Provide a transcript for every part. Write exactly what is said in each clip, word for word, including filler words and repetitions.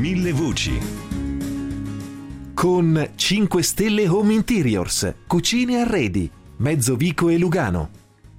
Mille voci. Con cinque Stelle Home Interiors, cucine e arredi, Mezzovico e Lugano.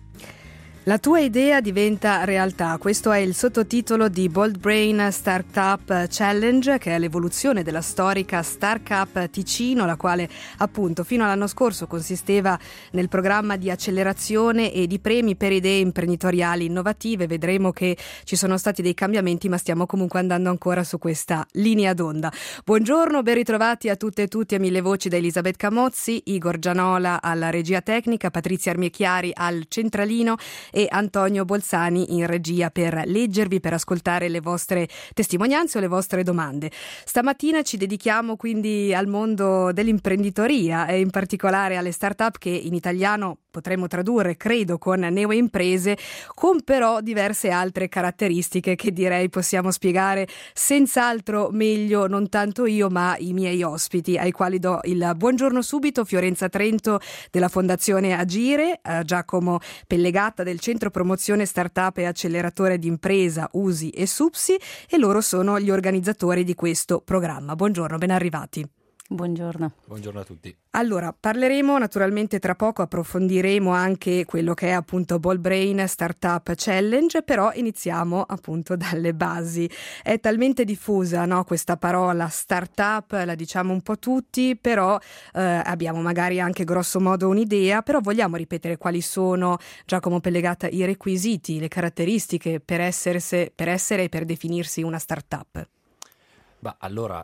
La tua idea diventa realtà. Questo è il sottotitolo di Bold Brain Startup Challenge, che è l'evoluzione della storica Startup Ticino, la quale appunto fino all'anno scorso consisteva nel programma di accelerazione e di premi per idee imprenditoriali innovative. Vedremo che ci sono stati dei cambiamenti, ma stiamo comunque andando ancora su questa linea d'onda. Buongiorno, ben ritrovati a tutte e tutti a Mille Voci da Elisabeth Camozzi, Igor Gianola alla regia tecnica, Patrizia Armiechiari al centralino e Antonio Bolzani in regia per leggervi, per ascoltare le vostre testimonianze o le vostre domande. Stamattina ci dedichiamo quindi al mondo dell'imprenditoria e in particolare alle start-up, che in italiano potremmo tradurre, credo, con neoimprese, con però diverse altre caratteristiche che direi possiamo spiegare senz'altro meglio non tanto io ma i miei ospiti, ai quali do il buongiorno subito. Fiorenza Trento della Fondazione Agire, eh, Giacomo Pellegatta del Centro Promozione Startup e Acceleratore di Impresa U S I e SUPSI, e loro sono gli organizzatori di questo programma. Buongiorno, ben arrivati. Buongiorno. Buongiorno a tutti. Allora, parleremo naturalmente tra poco, approfondiremo anche quello che è appunto Bold Brain Startup Challenge, però iniziamo appunto dalle basi. È talmente diffusa, no, questa parola startup, la diciamo un po' tutti, però eh, abbiamo magari anche grosso modo un'idea, però vogliamo ripetere quali sono, Giacomo Pellegatta, i requisiti, le caratteristiche per essere, per essere e per definirsi una startup? Bah, allora,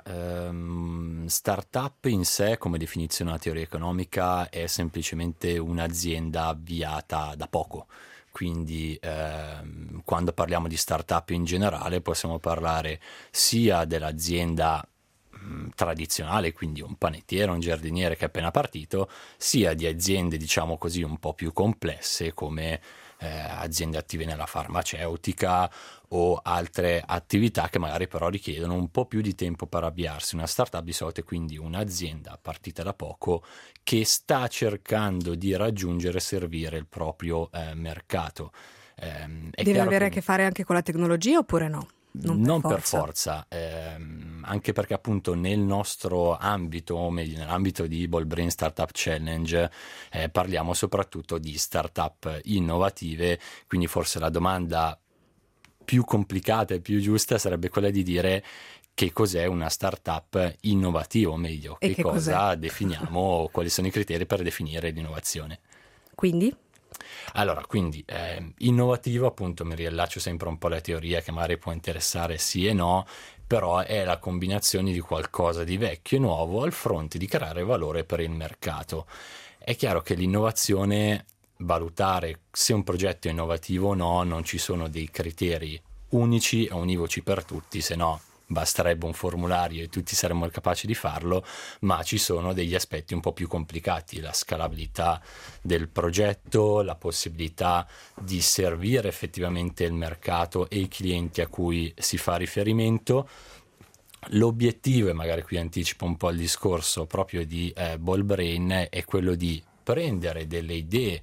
ehm, startup in sé, come definizione della teoria economica, è semplicemente un'azienda avviata da poco. Quindi ehm, quando parliamo di startup in generale possiamo parlare sia dell'azienda mh, tradizionale, quindi un panettiere, un giardiniere che è appena partito, sia di aziende, diciamo così, un po' più complesse come eh, aziende attive nella farmaceutica o altre attività che magari però richiedono un po' più di tempo per avviarsi. Una startup di solito è quindi un'azienda partita da poco che sta cercando di raggiungere e servire il proprio eh, mercato. Eh, Deve avere a che fare anche con la tecnologia oppure no? Non, non per per forza, forza, ehm, anche perché appunto nel nostro ambito, o meglio nell'ambito di Bold Brain Startup Challenge, eh, parliamo soprattutto di startup innovative, quindi forse la domanda più complicata e più giusta sarebbe quella di dire che cos'è una startup innovativa, o meglio, che, che cosa cos'è? definiamo, quali sono i criteri per definire l'innovazione. Quindi? Allora, quindi eh, innovativo, appunto mi riallaccio sempre un po' alla teoria che magari può interessare sì e no, però è la combinazione di qualcosa di vecchio e nuovo al fronte di creare valore per il mercato. È chiaro che l'innovazione, valutare se un progetto è innovativo o no, non ci sono dei criteri unici e univoci per tutti, se no basterebbe un formulario e tutti saremmo capaci di farlo, ma ci sono degli aspetti un po' più complicati: la scalabilità del progetto, la possibilità di servire effettivamente il mercato e i clienti a cui si fa riferimento. L'obiettivo, e magari qui anticipo un po' il discorso proprio di eh, Bold Brain, è quello di prendere delle idee,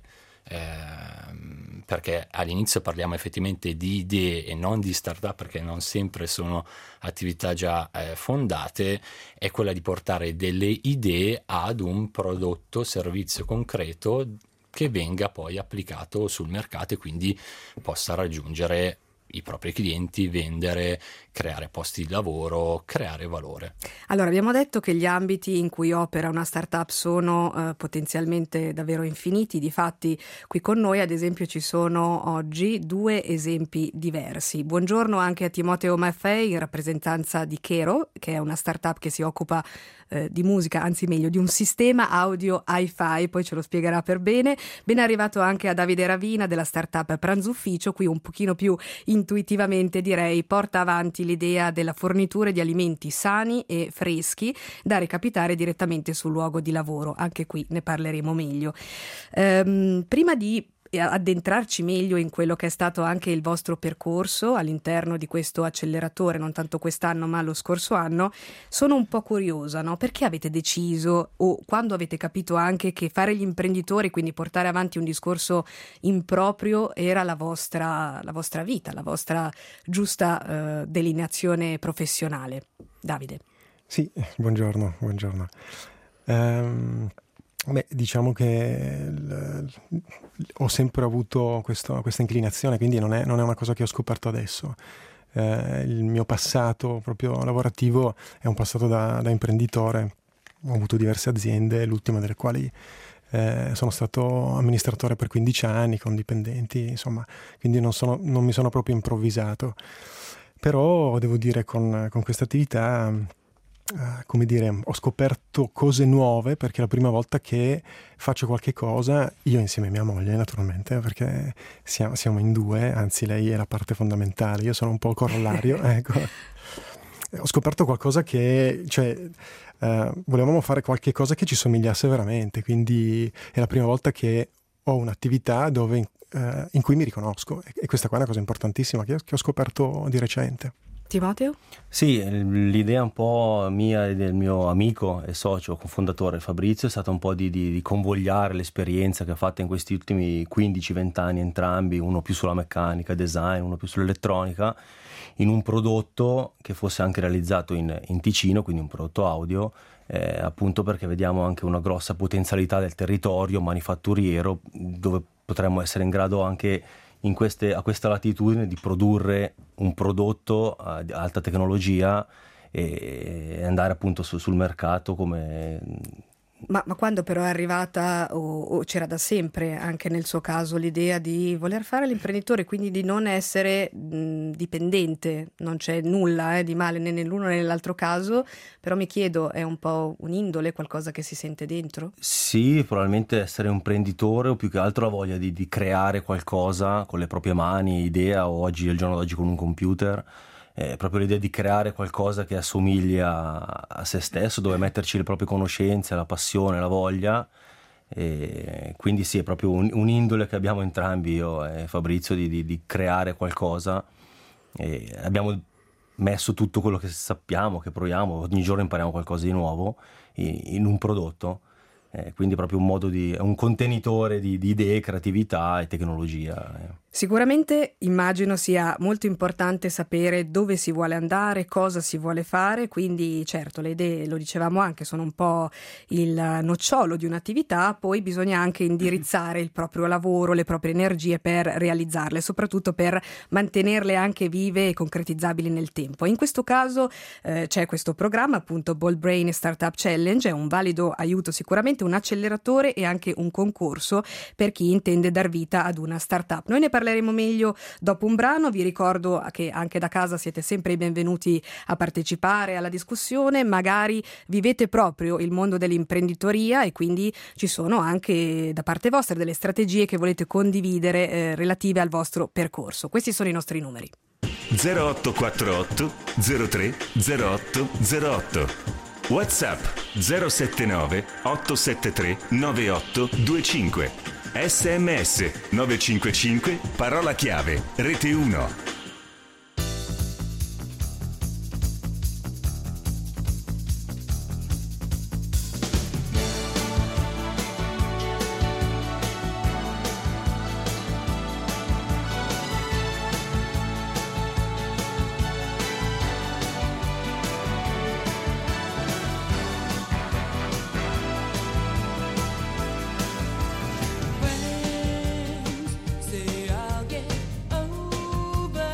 eh, perché all'inizio parliamo effettivamente di idee e non di startup, perché non sempre sono attività già eh, fondate, è quella di portare delle idee ad un prodotto, servizio concreto che venga poi applicato sul mercato e quindi possa raggiungere i propri clienti, vendere, creare posti di lavoro, creare valore. Allora, abbiamo detto che gli ambiti in cui opera una startup sono eh, potenzialmente davvero infiniti. Difatti qui con noi ad esempio ci sono oggi due esempi diversi. Buongiorno anche a Timoteo Maffei in rappresentanza di Chero, che è una startup che si occupa eh, di musica, anzi meglio di un sistema audio hi-fi, poi ce lo spiegherà per bene. Ben arrivato anche a Davide Ravina della startup Pranzufficio, qui un pochino più intuitivamente direi porta avanti l'idea della fornitura di alimenti sani e freschi da recapitare direttamente sul luogo di lavoro. Anche qui ne parleremo meglio. Ehm, prima di addentrarci meglio in quello che è stato anche il vostro percorso all'interno di questo acceleratore, non tanto quest'anno ma lo scorso anno, sono un po' curiosa, no? Perché avete deciso, o quando avete capito anche che fare gli imprenditori, quindi portare avanti un discorso improprio, era la vostra, la vostra vita, la vostra giusta eh, delineazione professionale? Davide. Sì, buongiorno, buongiorno. Um, beh, diciamo che l, l, ho sempre avuto questo, questa inclinazione, quindi non è, non è una cosa che ho scoperto adesso. Uh, il mio passato proprio lavorativo è un passato da, da imprenditore. Ho avuto diverse aziende, l'ultima delle quali eh, sono stato amministratore per quindici anni con dipendenti, insomma, quindi non, sono, non mi sono proprio improvvisato. Però devo dire con, con questa attività, uh, come dire, ho scoperto cose nuove, perché è la prima volta che faccio qualche cosa, io insieme a mia moglie naturalmente, perché siamo, siamo in due, anzi lei è la parte fondamentale, io sono un po' il corollario, ecco. Ho scoperto qualcosa che, cioè, uh, volevamo fare qualche cosa che ci somigliasse veramente, quindi è la prima volta che ho un'attività dove Uh, in cui mi riconosco, e questa qua è una cosa importantissima che, che ho scoperto di recente. Timoteo? Sì, l'idea un po' mia e del mio amico e socio cofondatore Fabrizio è stata un po' di, di, di convogliare l'esperienza che ha fatto in questi ultimi quindici venti anni entrambi, uno più sulla meccanica, design, uno più sull'elettronica, in un prodotto che fosse anche realizzato in, in Ticino, quindi un prodotto audio, eh, appunto perché vediamo anche una grossa potenzialità del territorio manifatturiero, dove potremmo essere in grado anche in queste, a questa latitudine di produrre un prodotto uh, di alta tecnologia e, e andare appunto su, sul mercato come... Ma, ma quando però è arrivata, o, o c'era da sempre anche nel suo caso l'idea di voler fare l'imprenditore, quindi di non essere mh, dipendente? Non c'è nulla eh, di male né nell'uno né nell'altro caso, però mi chiedo, è un po' un'indole, qualcosa che si sente dentro? Sì, probabilmente essere un imprenditore, o più che altro la voglia di, di creare qualcosa con le proprie mani, idea, o oggi al giorno d'oggi con un computer. È proprio l'idea di creare qualcosa che assomiglia a se stesso, dove metterci le proprie conoscenze, la passione, la voglia, e quindi sì, è proprio un, un'indole che abbiamo entrambi, io e Fabrizio, di, di, di creare qualcosa, e abbiamo messo tutto quello che sappiamo, che proviamo, ogni giorno impariamo qualcosa di nuovo in, in un prodotto, eh, quindi proprio un modo di, un contenitore di, di idee, creatività e tecnologia. eh. Sicuramente immagino sia molto importante sapere dove si vuole andare, cosa si vuole fare, quindi certo le idee, lo dicevamo anche, sono un po' il nocciolo di un'attività, poi bisogna anche indirizzare il proprio lavoro, le proprie energie per realizzarle, soprattutto per mantenerle anche vive e concretizzabili nel tempo. In questo caso eh, c'è questo programma, appunto Bold Brain Startup Challenge, è un valido aiuto sicuramente, un acceleratore e anche un concorso per chi intende dar vita ad una startup. Noi ne parleremo meglio dopo un brano. Vi ricordo che anche da casa siete sempre i benvenuti a partecipare alla discussione, magari vivete proprio il mondo dell'imprenditoria e quindi ci sono anche da parte vostra delle strategie che volete condividere eh, relative al vostro percorso. Questi sono i nostri numeri. zero otto quattro otto zero tre zero otto zero otto WhatsApp zero sette nove otto sette tre nove otto due cinque S M S nove cinque cinque parola chiave Rete uno. Say I'll get over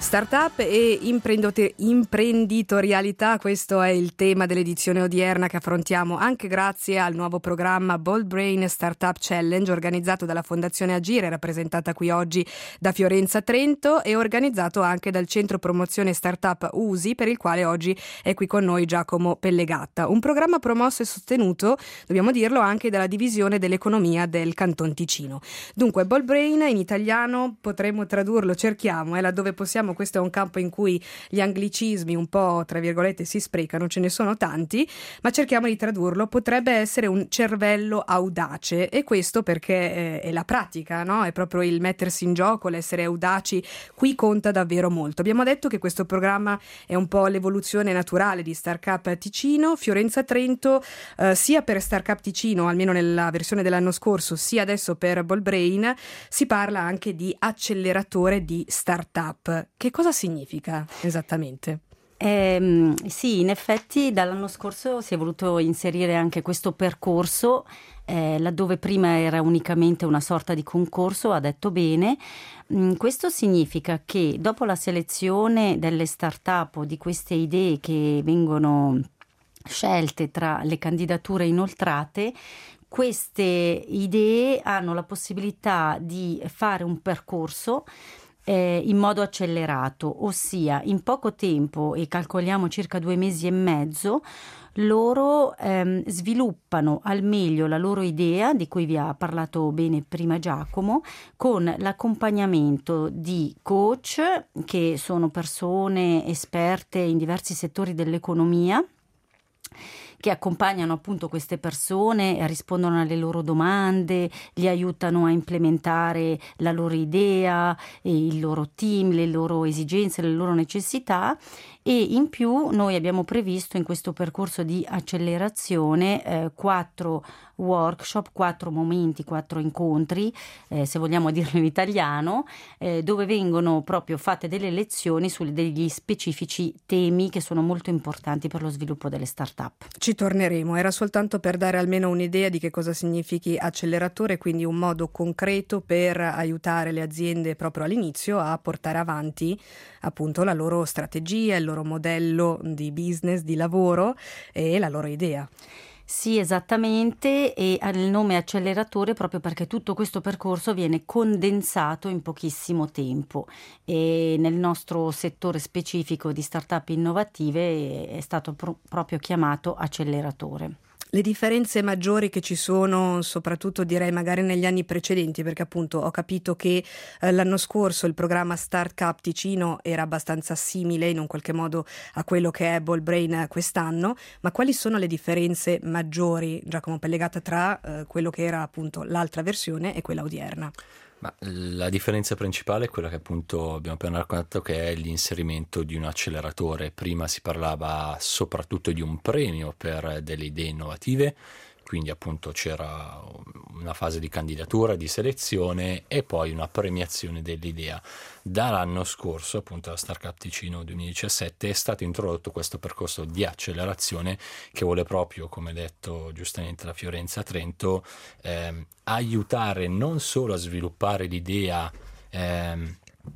Startup e imprenditorialità, questo è il tema dell'edizione odierna che affrontiamo anche grazie al nuovo programma Bold Brain Startup Challenge, organizzato dalla Fondazione Agire, rappresentata qui oggi da Fiorenza Trento, e organizzato anche dal Centro Promozione Startup U S I, per il quale oggi è qui con noi Giacomo Pellegatta. Un programma promosso e sostenuto, dobbiamo dirlo, anche dalla divisione dell'economia del Canton Ticino. Dunque, Bold Brain in italiano potremmo tradurlo, cerchiamo, è laddove possiamo. Questo è un campo in cui gli anglicismi un po', tra virgolette, si sprecano, ce ne sono tanti, ma cerchiamo di tradurlo. Potrebbe essere un cervello audace, e questo perché eh, è la pratica, no? È proprio il mettersi in gioco, l'essere audaci, qui conta davvero molto. Abbiamo detto che questo programma è un po' l'evoluzione naturale di Startup Ticino. Fiorenza Trento, eh, sia per Startup Ticino, almeno nella versione dell'anno scorso, sia adesso per Bold Brain, si parla anche di acceleratore di startup. Che cosa significa esattamente? Eh, sì, in effetti dall'anno scorso si è voluto inserire anche questo percorso, eh, laddove prima era unicamente una sorta di concorso, ha detto bene. Mm, questo significa che dopo la selezione delle start-up o di queste idee che vengono scelte tra le candidature inoltrate, queste idee hanno la possibilità di fare un percorso Eh, in modo accelerato, ossia in poco tempo, e calcoliamo circa due mesi e mezzo, loro ehm, sviluppano al meglio la loro idea, di cui vi ha parlato bene prima Giacomo, con l'accompagnamento di coach, che sono persone esperte in diversi settori dell'economia, che accompagnano appunto queste persone, rispondono alle loro domande, li aiutano a implementare la loro idea, il loro team, le loro esigenze, le loro necessità. E in più noi abbiamo previsto in questo percorso di accelerazione eh, quattro workshop, quattro momenti, quattro incontri, eh, se vogliamo dirlo in italiano, eh, dove vengono proprio fatte delle lezioni su degli specifici temi che sono molto importanti per lo sviluppo delle start-up. Ci torneremo, era soltanto per dare almeno un'idea di che cosa significhi acceleratore, quindi un modo concreto per aiutare le aziende proprio all'inizio a portare avanti appunto la loro strategia, il loro modello di business, di lavoro e la loro idea. Sì, esattamente, e ha il nome acceleratore proprio perché tutto questo percorso viene condensato in pochissimo tempo, e nel nostro settore specifico di startup innovative è stato pro- proprio chiamato acceleratore. Le differenze maggiori che ci sono, soprattutto direi magari negli anni precedenti, perché appunto ho capito che eh, l'anno scorso il programma Startup Ticino era abbastanza simile in un qualche modo a quello che è Bold Brain quest'anno, ma quali sono le differenze maggiori, Giacomo Pellegatta, tra eh, quello che era appunto l'altra versione e quella odierna? Ma la differenza principale è quella che appunto abbiamo appena raccontato, che è l'inserimento di un acceleratore. Prima si parlava soprattutto di un premio per delle idee innovative, quindi appunto c'era una fase di candidatura, di selezione e poi una premiazione dell'idea. Dall'anno scorso, appunto la Startup Ticino duemiladiciassette, è stato introdotto questo percorso di accelerazione che vuole proprio, come detto giustamente da Fiorenza Trento, ehm, aiutare non solo a sviluppare l'idea ehm,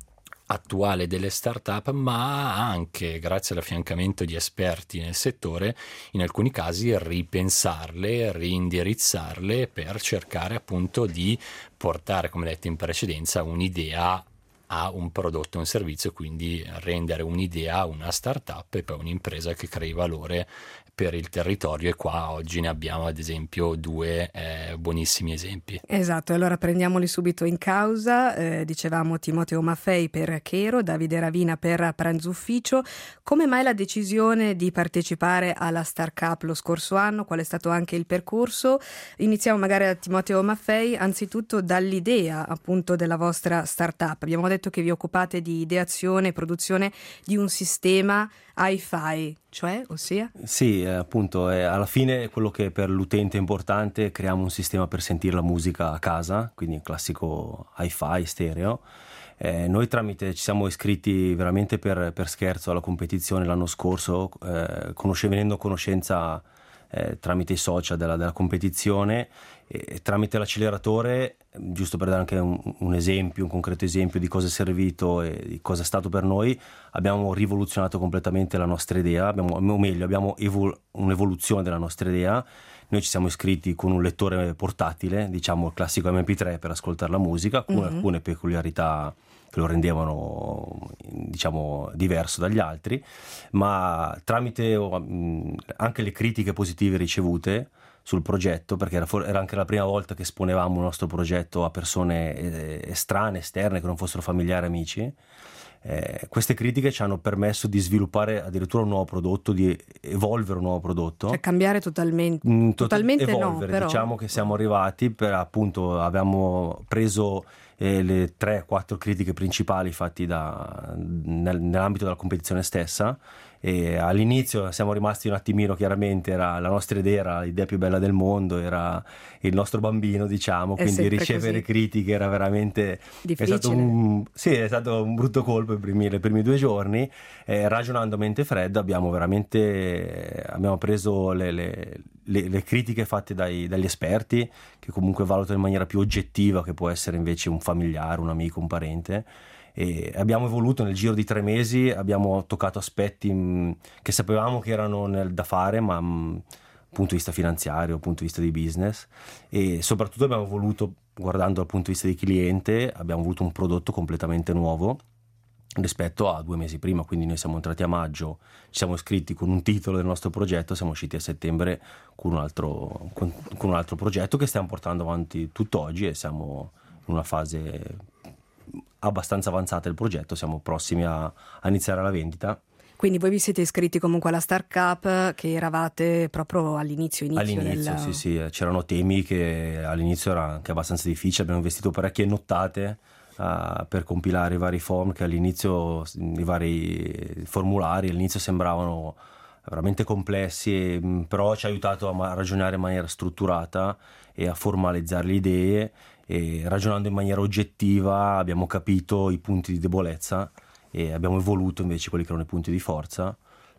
attuale delle start-up, ma anche, grazie all'affiancamento di esperti nel settore, in alcuni casi ripensarle, reindirizzarle per cercare appunto di portare, come detto in precedenza, un'idea a un prodotto, un servizio, quindi rendere un'idea una start-up e poi un'impresa che crei valore per il territorio, e qua oggi ne abbiamo ad esempio due eh, buonissimi esempi. Esatto, allora prendiamoli subito in causa. Eh, dicevamo Timoteo Maffei per Chero, Davide Ravina per Pranzo Ufficio. Come mai la decisione di partecipare alla Star Cup lo scorso anno? Qual è stato anche il percorso? Iniziamo magari da Timoteo Maffei, anzitutto dall'idea appunto della vostra startup. Abbiamo detto che vi occupate di ideazione e produzione di un sistema hi-fi, cioè, ossia? Sì, eh, appunto, eh, alla fine quello che per l'utente è importante, creiamo un sistema per sentire la musica a casa, quindi un classico hi-fi stereo. Eh, noi tramite ci siamo iscritti veramente per, per scherzo alla competizione l'anno scorso, eh, conosce, venendo a conoscenza eh, tramite i social della, della competizione, e tramite l'acceleratore, giusto per dare anche un, un esempio, un concreto esempio di cosa è servito e di cosa è stato per noi, abbiamo rivoluzionato completamente la nostra idea, abbiamo, o meglio abbiamo evol- un'evoluzione della nostra idea. Noi ci siamo iscritti con un lettore portatile, diciamo il classico M P tre per ascoltare la musica, con mm-hmm. alcune peculiarità che lo rendevano, diciamo, diverso dagli altri, ma tramite anche le critiche positive ricevute sul progetto, perché era, for- era anche la prima volta che esponevamo il nostro progetto a persone estranee, esterne, che non fossero familiari, amici. Eh, queste critiche ci hanno permesso di sviluppare addirittura un nuovo prodotto, di evolvere un nuovo prodotto, cioè cambiare totalmente, mm, tot- totalmente evolvere, no, però diciamo che siamo arrivati per, appunto, abbiamo preso eh, le tre quattro critiche principali fatti da, nel, nell'ambito della competizione stessa, e all'inizio siamo rimasti un attimino, chiaramente era la nostra idea, era l'idea più bella del mondo, era il nostro bambino, diciamo, è quindi ricevere così. Critiche era veramente difficile. È stato un, sì, è stato un brutto colpo i primi, i primi due giorni. Eh, ragionando a mente fredda abbiamo veramente abbiamo preso le, le, le, le critiche fatte dai, dagli esperti, che comunque valutano in maniera più oggettiva, che può essere invece un familiare, un amico, un parente, e abbiamo evoluto nel giro di tre mesi, abbiamo toccato aspetti mh, che sapevamo che erano nel, da fare, ma mh, dal punto di vista finanziario, dal punto di vista di business, e soprattutto abbiamo voluto, guardando dal punto di vista di cliente, abbiamo voluto un prodotto completamente nuovo rispetto a due mesi prima. Quindi noi siamo entrati a maggio, ci siamo iscritti con un titolo del nostro progetto, siamo usciti a settembre con un altro, con, con un altro progetto che stiamo portando avanti tutt'oggi, e siamo in una fase abbastanza avanzata del progetto, siamo prossimi a, a iniziare la vendita. Quindi voi vi siete iscritti comunque alla Star Cup, che eravate proprio all'inizio inizio all'inizio del... sì sì, c'erano temi che all'inizio era anche abbastanza difficile, abbiamo investito parecchie nottate uh, per compilare i vari form, che all'inizio i vari formulari all'inizio sembravano veramente complessi, e, però ci ha aiutato a, ma- a ragionare in maniera strutturata e a formalizzare le idee, e ragionando in maniera oggettiva abbiamo capito i punti di debolezza e abbiamo evoluto invece quelli che erano i punti di forza.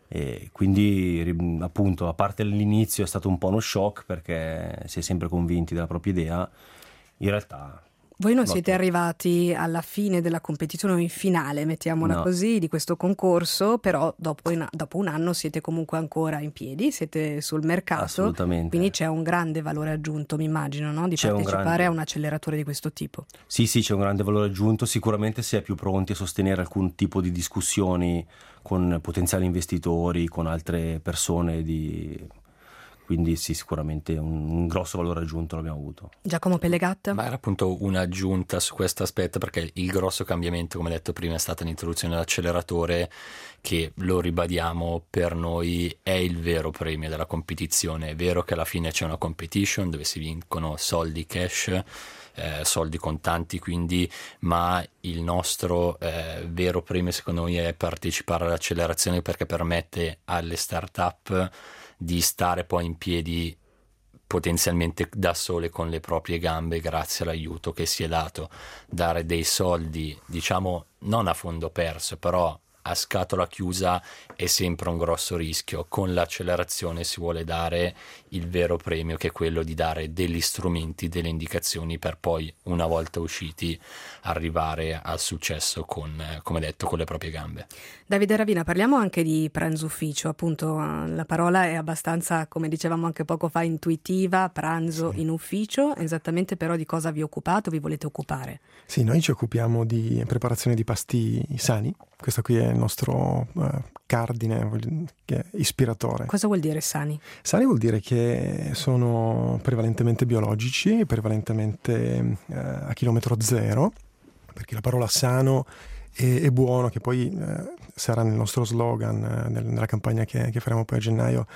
E quindi, appunto, a parte l'inizio è stato un po' uno shock, perché si è sempre convinti della propria idea. In realtà voi non no, siete arrivati alla fine della competizione o in finale, mettiamola no. così, di questo concorso, però dopo, in, dopo un anno siete comunque ancora in piedi, siete sul mercato. Assolutamente. Quindi c'è un grande valore aggiunto, mi immagino, no? Di c'è partecipare un grande... a un acceleratore di questo tipo. Sì, sì, c'è un grande valore aggiunto. Sicuramente si è più pronti a sostenere alcun tipo di discussioni con potenziali investitori, con altre persone di... Quindi sì, sicuramente un, un grosso valore aggiunto l'abbiamo avuto. Giacomo Pellegat? Ma era appunto un'aggiunta su questo aspetto, perché il grosso cambiamento, come detto prima, è stata l'introduzione dell'acceleratore, che, lo ribadiamo, per noi è il vero premio della competizione. È vero che alla fine c'è una competition dove si vincono soldi cash, eh, soldi contanti quindi, ma il nostro eh, vero premio secondo noi è partecipare all'accelerazione, perché permette alle start-up di stare poi in piedi potenzialmente da sole con le proprie gambe, grazie all'aiuto che si è dato. Dare dei soldi, diciamo, non a fondo perso, però a scatola chiusa è sempre un grosso rischio. Con l'accelerazione si vuole dare il vero premio, che è quello di dare degli strumenti, delle indicazioni, per poi, una volta usciti, arrivare al successo con, come detto, con le proprie gambe. Davide Ravina, parliamo anche di pranzo ufficio. Appunto, la parola è abbastanza, come dicevamo anche poco fa, intuitiva, pranzo sì. in ufficio. Esattamente però di cosa vi occupate o vi volete occupare? Sì, noi ci occupiamo di preparazione di pasti sani. Questo qui è il nostro uh, cardine, che è ispiratore. Cosa vuol dire sani? Sani vuol dire che sono prevalentemente biologici, prevalentemente uh, a chilometro zero, perché la parola sano e, e buono, che poi uh, sarà nel nostro slogan, uh, nel, nella campagna che, che faremo poi a gennaio,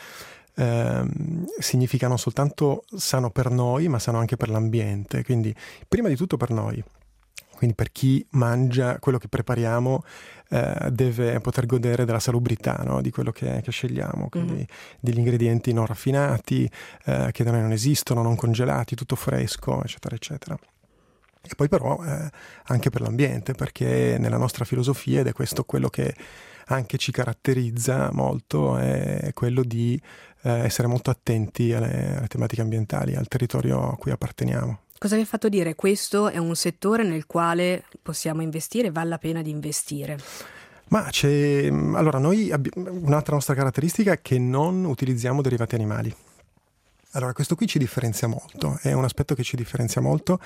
uh, significa non soltanto sano per noi, ma sano anche per l'ambiente. Quindi prima di tutto per noi. Quindi per chi mangia quello che prepariamo eh, deve poter godere della salubrità, no? Di quello che, che scegliamo, quindi mm-hmm. degli ingredienti non raffinati, eh, che da noi non esistono, non congelati, tutto fresco, eccetera, eccetera. E poi però eh, anche per l'ambiente, perché nella nostra filosofia, ed è questo quello che anche ci caratterizza molto è quello di eh, essere molto attenti alle, alle tematiche ambientali, al territorio a cui apparteniamo. Cosa vi ha fatto dire questo è un settore nel quale possiamo investire, vale la pena di investire? Ma c'è, allora noi abbiamo un'altra nostra caratteristica è che non utilizziamo derivati animali. Allora questo qui ci differenzia molto, è un aspetto che ci differenzia molto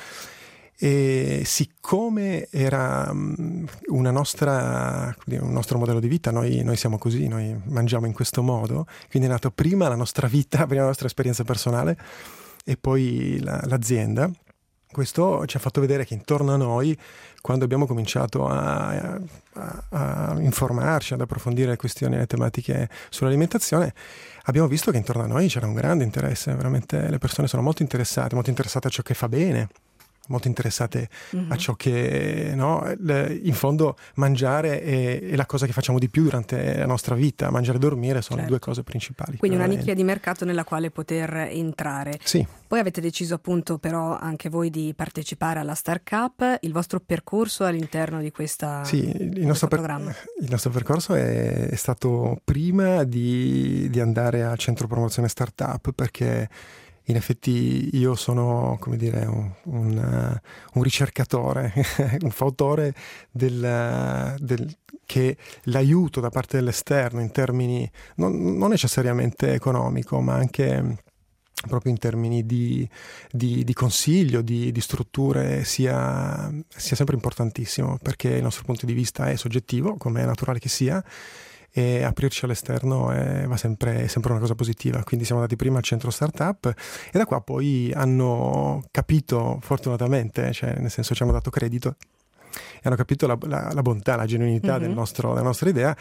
e siccome era una nostra, un nostro modello di vita, noi, noi siamo così, noi mangiamo in questo modo, quindi è nato prima la nostra vita, prima la nostra esperienza personale e poi la, l'azienda. Questo ci ha fatto vedere che intorno a noi, quando abbiamo cominciato a, a, a informarci, ad approfondire questioni e tematiche sull'alimentazione, abbiamo visto che intorno a noi c'era un grande interesse, veramente le persone sono molto interessate, molto interessate a ciò che fa bene, molto interessate mm-hmm. a ciò che, no, in fondo mangiare è, è la cosa che facciamo di più durante la nostra vita, mangiare e dormire sono certo. le due cose principali. Quindi una nicchia di mercato nella quale poter entrare. Sì. Poi avete deciso appunto però anche voi di partecipare alla Star Cup, il vostro percorso all'interno di questa sì, il nostro per, programma? Il nostro percorso è, è stato prima di, di andare al centro promozione startup, perché in effetti io sono, come dire, un, un, un ricercatore, un fautore del, del, che l'aiuto da parte dell'esterno in termini non, non necessariamente economico, ma anche proprio in termini di, di, di consiglio, di, di strutture, sia, sia sempre importantissimo, perché il nostro punto di vista è soggettivo, come è naturale che sia, e aprirci all'esterno è, va sempre, è sempre una cosa positiva. Quindi siamo andati prima al centro startup e da qua poi hanno capito, fortunatamente, cioè nel senso ci hanno dato credito e hanno capito la, la, la bontà, la genuinità mm-hmm. del nostro, della nostra idea,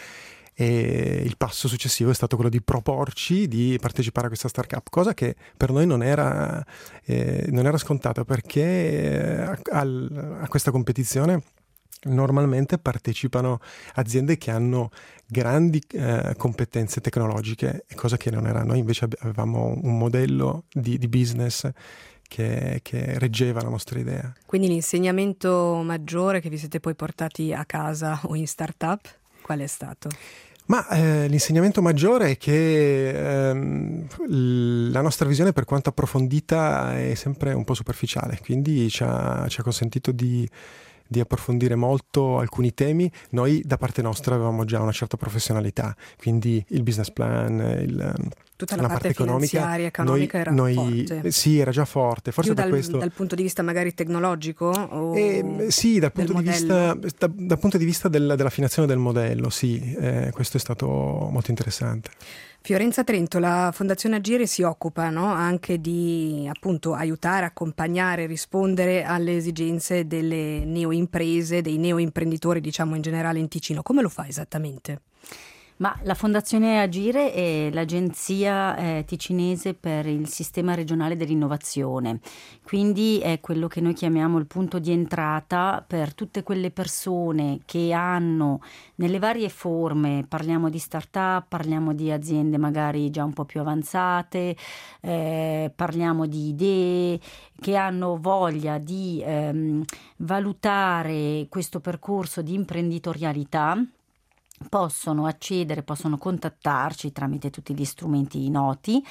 e il passo successivo è stato quello di proporci di partecipare a questa startup, cosa che per noi non era, eh, non era scontata, perché eh, a, a questa competizione normalmente partecipano aziende che hanno grandi eh, competenze tecnologiche, cosa che non era. Noi invece avevamo un modello di, di business che, che reggeva la nostra idea. Quindi l'insegnamento maggiore che vi siete poi portati a casa o in startup, qual è stato? Ma eh, l'insegnamento maggiore è che ehm, la nostra visione, per quanto approfondita, è sempre un po' superficiale, quindi ci ha, ci ha consentito di di approfondire molto alcuni temi. Noi da parte nostra avevamo già una certa professionalità, quindi il business plan, il, tutta la, la parte, parte economica, economica era noi, forte. Sì, era già forte. Forse più per dal, questo... dal punto di vista magari tecnologico? O eh, sì, dal punto, di vista, da, dal punto di vista del, dell'affinazione del modello, sì, eh, questo è stato molto interessante. Fiorenza Trento, la Fondazione Agire si occupa, no, anche di appunto aiutare, accompagnare, rispondere alle esigenze delle neoimprese, dei neoimprenditori, diciamo in generale in Ticino. Come lo fa esattamente? Ma la Fondazione Agire è l'agenzia eh, ticinese per il sistema regionale dell'innovazione, quindi è quello che noi chiamiamo il punto di entrata per tutte quelle persone che hanno nelle varie forme, parliamo di start-up, parliamo di aziende magari già un po' più avanzate, eh, parliamo di idee, che hanno voglia di ehm, valutare questo percorso di imprenditorialità. Possono accedere, possono contattarci tramite tutti gli strumenti noti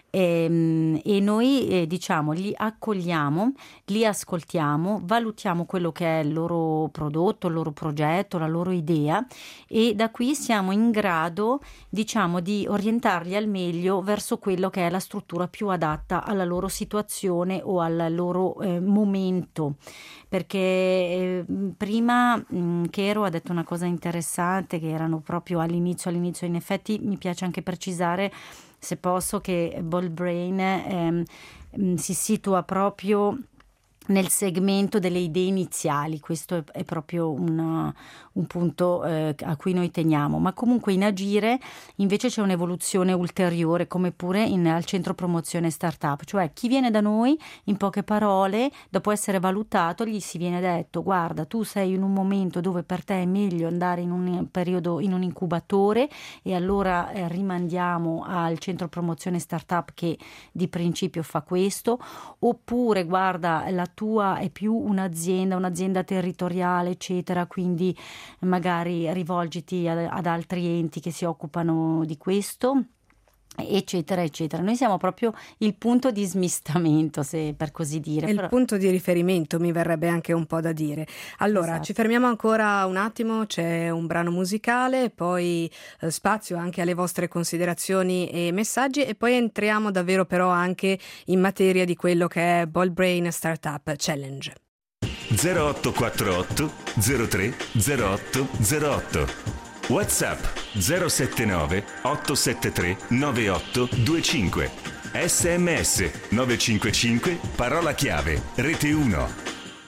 e, e noi eh, diciamo li accogliamo, li ascoltiamo, valutiamo quello che è il loro prodotto, il loro progetto, la loro idea, e da qui siamo in grado, diciamo, di orientarli al meglio verso quello che è la struttura più adatta alla loro situazione o al loro eh, momento. Perché eh, prima mh, Chero ha detto una cosa interessante, che erano proprio all'inizio, all'inizio in effetti mi piace anche precisare, se posso, che Bold Brain ehm, mh, si situa proprio nel segmento delle idee iniziali. Questo è, è proprio una, un punto eh, a cui noi teniamo, ma comunque in Agire invece c'è un'evoluzione ulteriore, come pure in, al centro promozione startup, cioè chi viene da noi, in poche parole, dopo essere valutato, gli si viene detto: guarda, tu sei in un momento dove per te è meglio andare in un periodo, in un incubatore, e allora eh, rimandiamo al centro promozione startup che di principio fa questo, oppure guarda, la tua è più un'azienda, un'azienda territoriale, eccetera, quindi magari rivolgiti ad, ad altri enti che si occupano di questo, eccetera eccetera. Noi siamo proprio il punto di smistamento, se per così dire. È Però... il punto di riferimento, mi verrebbe anche un po' da dire. Allora, esatto. Ci fermiamo ancora un attimo, c'è un brano musicale, poi eh, spazio anche alle vostre considerazioni e messaggi, e poi entriamo davvero però anche in materia di quello che è Bold Brain Startup Challenge. zero otto quattro otto zero tre zero otto zero otto. WhatsApp zero sette nove otto sette tre nove otto due cinque. S M S nove cinque cinque parola chiave Rete uno.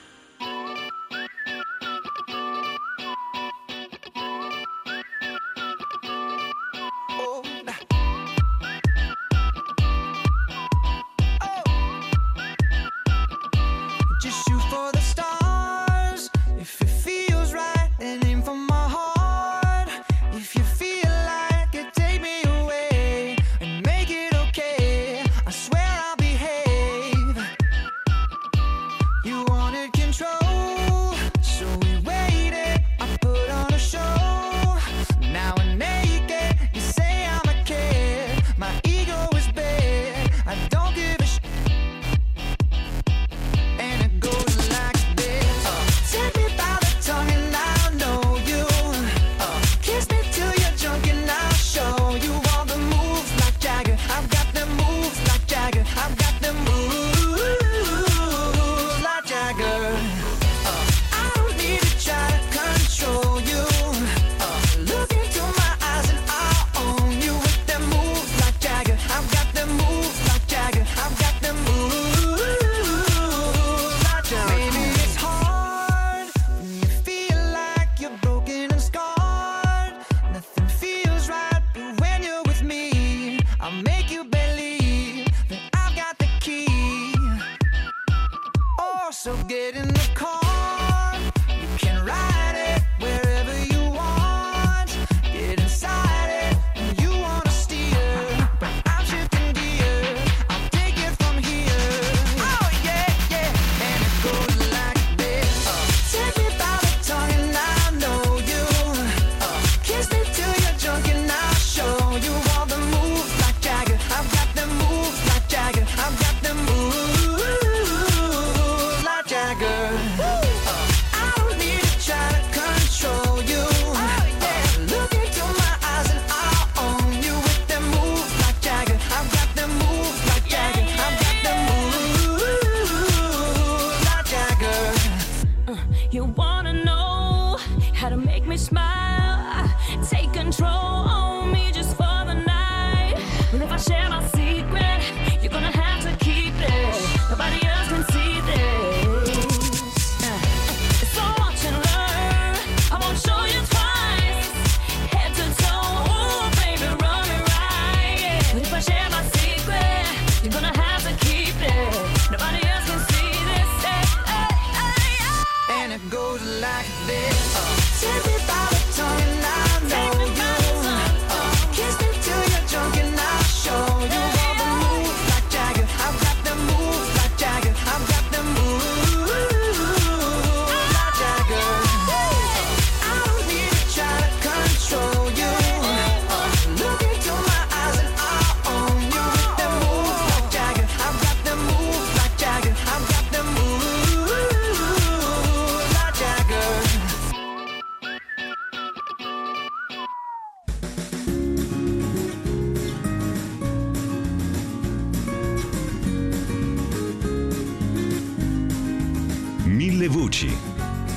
Mille voci.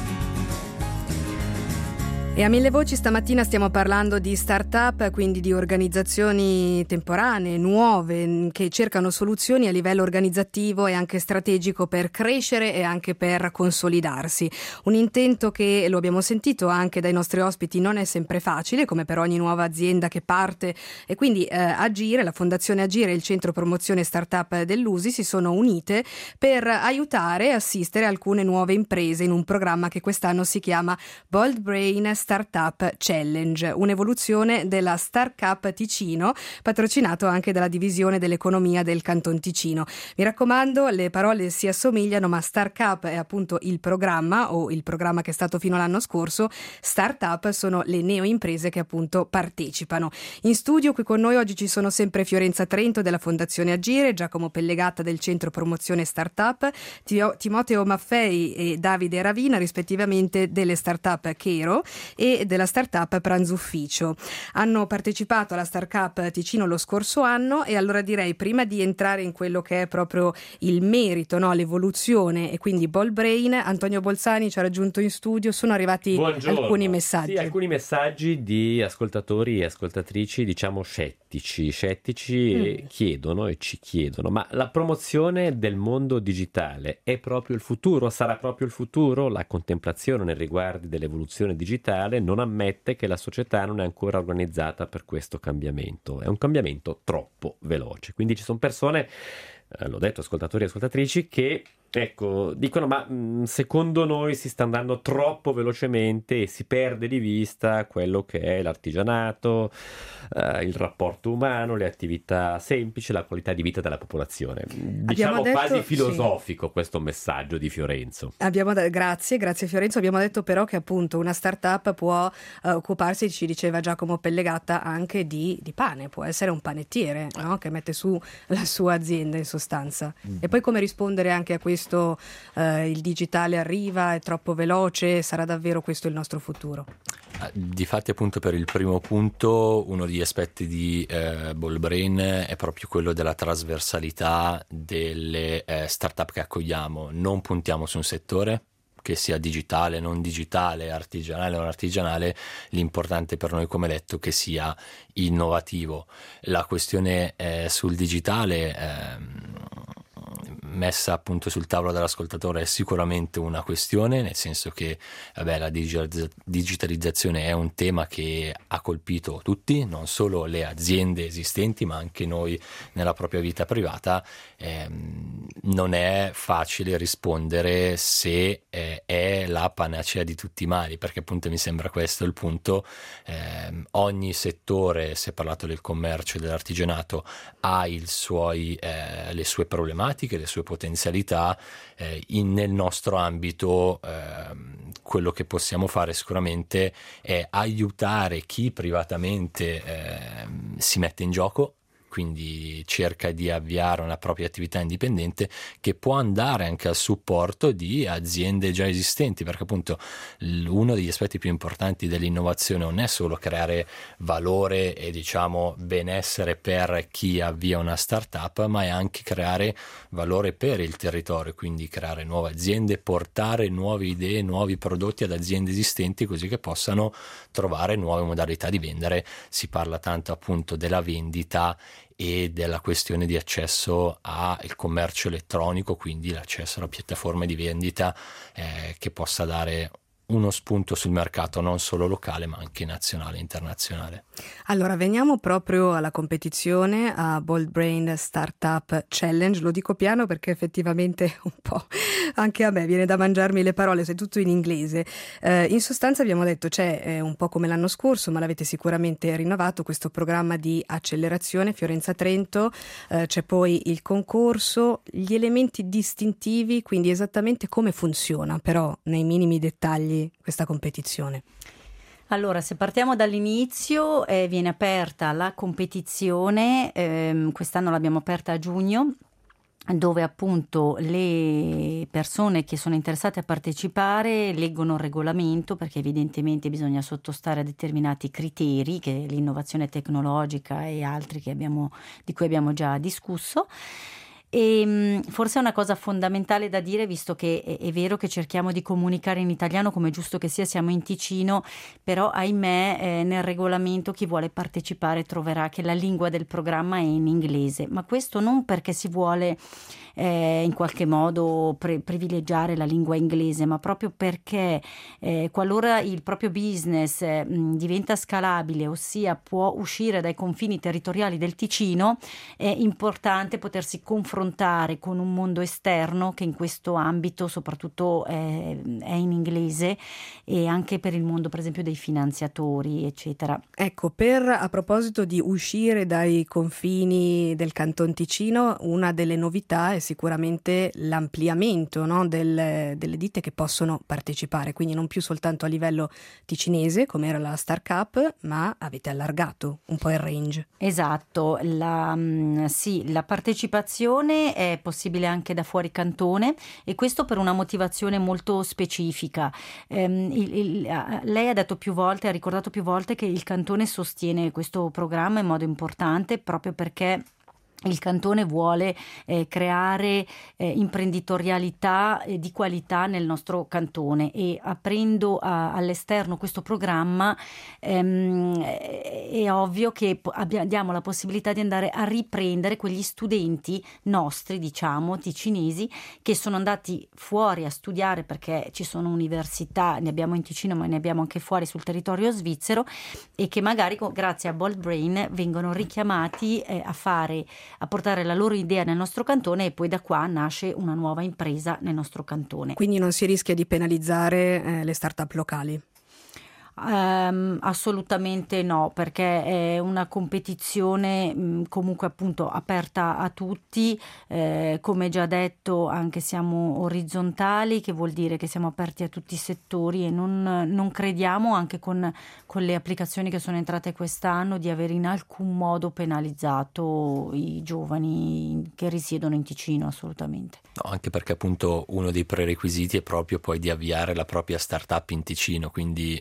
E a Mille Voci stamattina stiamo parlando di start-up, quindi di organizzazioni temporanee, nuove, che cercano soluzioni a livello organizzativo e anche strategico per crescere e anche per consolidarsi. Un intento che, lo abbiamo sentito anche dai nostri ospiti, non è sempre facile, come per ogni nuova azienda che parte, e quindi eh, Agire, la Fondazione Agire e il Centro Promozione Startup dell'U S I si sono unite per aiutare e assistere alcune nuove imprese in un programma che quest'anno si chiama Bold Brain Startup Challenge, un'evoluzione della Startup Ticino, patrocinato anche dalla divisione dell'economia del Canton Ticino. Mi raccomando, le parole si assomigliano, ma Startup è appunto il programma, o il programma che è stato fino all'anno scorso. Startup sono le neoimprese che appunto partecipano. In studio qui con noi oggi ci sono sempre Fiorenza Trento della Fondazione Agire, Giacomo Pellegatta del Centro Promozione Startup, Timoteo Maffei e Davide Ravina rispettivamente delle Startup Chero e della Startup Pranzufficio. Hanno partecipato alla Startup Ticino lo scorso anno, e allora direi, prima di entrare in quello che è proprio il merito, no? l'evoluzione e quindi Bold Brain, Antonio Bolzani ci ha raggiunto in studio, sono arrivati Buongiorno. alcuni messaggi. Sì, alcuni messaggi di ascoltatori e ascoltatrici, diciamo scettici, scettici mm. e chiedono e ci chiedono: ma la promozione del mondo digitale è proprio il futuro? Sarà proprio il futuro? La contemplazione nei riguardi dell'evoluzione digitale non ammette che la società non è ancora organizzata per questo cambiamento. È un cambiamento troppo veloce. Quindi ci sono persone, eh, l'ho detto, ascoltatori e ascoltatrici, che ecco, dicono: ma mh, secondo noi si sta andando troppo velocemente e si perde di vista quello che è l'artigianato, eh, il rapporto umano, le attività semplici, la qualità di vita della popolazione. Diciamo detto, quasi filosofico, sì. questo messaggio di Fiorenzo. Abbiamo de- grazie, grazie Fiorenzo. Abbiamo detto però che appunto una startup può uh, occuparsi, ci diceva Giacomo Pellegatta, anche di, di pane, può essere un panettiere, no? Che mette su la sua azienda in sostanza. Mm. E poi come rispondere anche a questo? Eh, il digitale arriva, è troppo veloce, sarà davvero questo il nostro futuro? Difatti, appunto, per il primo punto, uno degli aspetti di eh, Bold Brain è proprio quello della trasversalità delle eh, startup che accogliamo. Non puntiamo su un settore, che sia digitale, non digitale, artigianale, non artigianale. L'importante per noi, come detto, che sia innovativo. La questione eh, sul digitale ehm, messa appunto sul tavolo dell'ascoltatore è sicuramente una questione, nel senso che vabbè, la digitalizzazione è un tema che ha colpito tutti, non solo le aziende esistenti ma anche noi nella propria vita privata. Eh, non è facile rispondere se eh, è la panacea di tutti i mali, perché appunto mi sembra questo il punto. Eh, ogni settore, si è parlato del commercio e dell'artigianato, ha il suoi, eh, le sue problematiche, le sue potenzialità. Eh, in, nel nostro ambito eh, quello che possiamo fare sicuramente è aiutare chi privatamente eh, si mette in gioco, quindi cerca di avviare una propria attività indipendente, che può andare anche al supporto di aziende già esistenti, perché appunto uno degli aspetti più importanti dell'innovazione non è solo creare valore e diciamo benessere per chi avvia una startup, ma è anche creare valore per il territorio, quindi creare nuove aziende, portare nuove idee, nuovi prodotti ad aziende esistenti, così che possano trovare nuove modalità di vendere. Si parla tanto appunto della vendita e della questione di accesso al commercio elettronico, quindi l'accesso alla piattaforma di vendita eh, che possa dare uno spunto sul mercato non solo locale ma anche nazionale e internazionale. Allora veniamo proprio alla competizione, a Bold Brain Startup Challenge. Lo dico piano perché effettivamente un po' anche a me viene da mangiarmi le parole, se tutto in inglese. Eh, in sostanza abbiamo detto c'è eh, un po' come l'anno scorso, ma l'avete sicuramente rinnovato, questo programma di accelerazione Fiorenza Trento, eh, c'è poi il concorso, gli elementi distintivi, quindi esattamente come funziona però nei minimi dettagli questa competizione. Allora, se partiamo dall'inizio, eh, viene aperta la competizione, ehm, quest'anno l'abbiamo aperta a giugno, dove appunto le persone che sono interessate a partecipare leggono il regolamento, perché evidentemente bisogna sottostare a determinati criteri, che è l'innovazione tecnologica e altri che abbiamo, di cui abbiamo già discusso. E forse è una cosa fondamentale da dire, visto che è, è vero che cerchiamo di comunicare in italiano, come è giusto che sia, siamo in Ticino, però ahimè eh, nel regolamento chi vuole partecipare troverà che la lingua del programma è in inglese, ma questo non perché si vuole eh, in qualche modo pre- privilegiare la lingua inglese, ma proprio perché eh, qualora il proprio business eh, diventa scalabile, ossia può uscire dai confini territoriali del Ticino, è importante potersi confrontare confrontare con un mondo esterno che in questo ambito soprattutto è, è in inglese, e anche per il mondo per esempio dei finanziatori eccetera. Ecco, per a proposito di uscire dai confini del Canton Ticino, una delle novità è sicuramente l'ampliamento, no, del, delle ditte che possono partecipare, quindi non più soltanto a livello ticinese come era la Star Cup, ma avete allargato un po' il range. Esatto, la, sì, la partecipazione è possibile anche da fuori cantone, e questo per una motivazione molto specifica. Ehm, il, il, lei ha detto più volte, ha ricordato più volte che il cantone sostiene questo programma in modo importante proprio perché il cantone vuole eh, creare eh, imprenditorialità eh, di qualità nel nostro cantone, e aprendo a, all'esterno questo programma ehm, è ovvio che abbia, diamo la possibilità di andare a riprendere quegli studenti nostri, diciamo, ticinesi, che sono andati fuori a studiare, perché ci sono università, ne abbiamo in Ticino ma ne abbiamo anche fuori sul territorio svizzero, e che magari grazie a Bold Brain vengono richiamati eh, a fare a portare la loro idea nel nostro cantone, e poi da qua nasce una nuova impresa nel nostro cantone. Quindi non si rischia di penalizzare eh, le start-up locali? Um, assolutamente no, perché è una competizione mh, comunque appunto aperta a tutti, eh, come già detto anche siamo orizzontali, che vuol dire che siamo aperti a tutti i settori, e non, non crediamo, anche con, con le applicazioni che sono entrate quest'anno, di aver in alcun modo penalizzato i giovani che risiedono in Ticino, assolutamente. No, anche perché appunto uno dei prerequisiti è proprio poi di avviare la propria startup in Ticino, quindi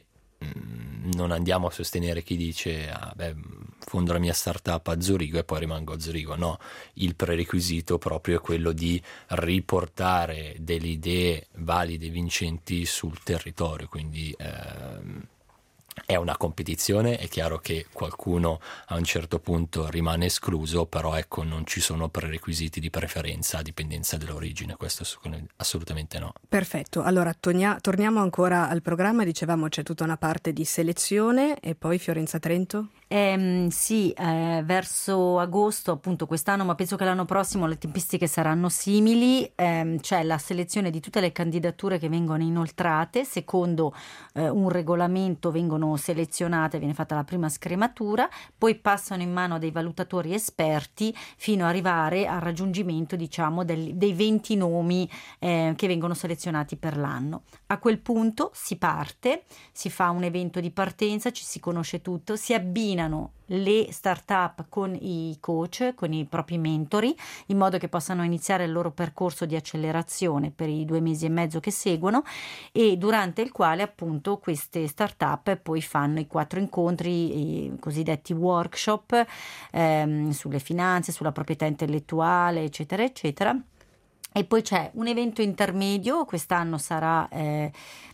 non andiamo a sostenere chi dice ah, beh, fondo la mia startup a Zurigo e poi rimango a Zurigo. No, il prerequisito proprio è quello di riportare delle idee valide e vincenti sul territorio, quindi ehm, è una competizione, è chiaro che qualcuno a un certo punto rimane escluso, però ecco, non ci sono prerequisiti di preferenza a dipendenza dell'origine, questo assolutamente no. Perfetto, allora tornia- torniamo ancora al programma, dicevamo c'è tutta una parte di selezione, e poi Fiorenza Trento? Eh, sì, eh, verso agosto appunto quest'anno, ma penso che l'anno prossimo le tempistiche saranno simili, eh, c'è la selezione di tutte le candidature che vengono inoltrate, secondo eh, un regolamento vengono selezionate, viene fatta la prima scrematura, poi passano in mano a dei valutatori esperti fino ad arrivare al raggiungimento, diciamo, del, dei venti nomi eh, che vengono selezionati per l'anno. A quel punto si parte, si fa un evento di partenza, ci si conosce tutto, si abbina le start-up con i coach, con i propri mentori, in modo che possano iniziare il loro percorso di accelerazione per i due mesi e mezzo che seguono, e durante il quale appunto queste start-up poi fanno i quattro incontri, i cosiddetti workshop ehm, sulle finanze, sulla proprietà intellettuale, eccetera eccetera. E poi c'è un evento intermedio, quest'anno sarà eh,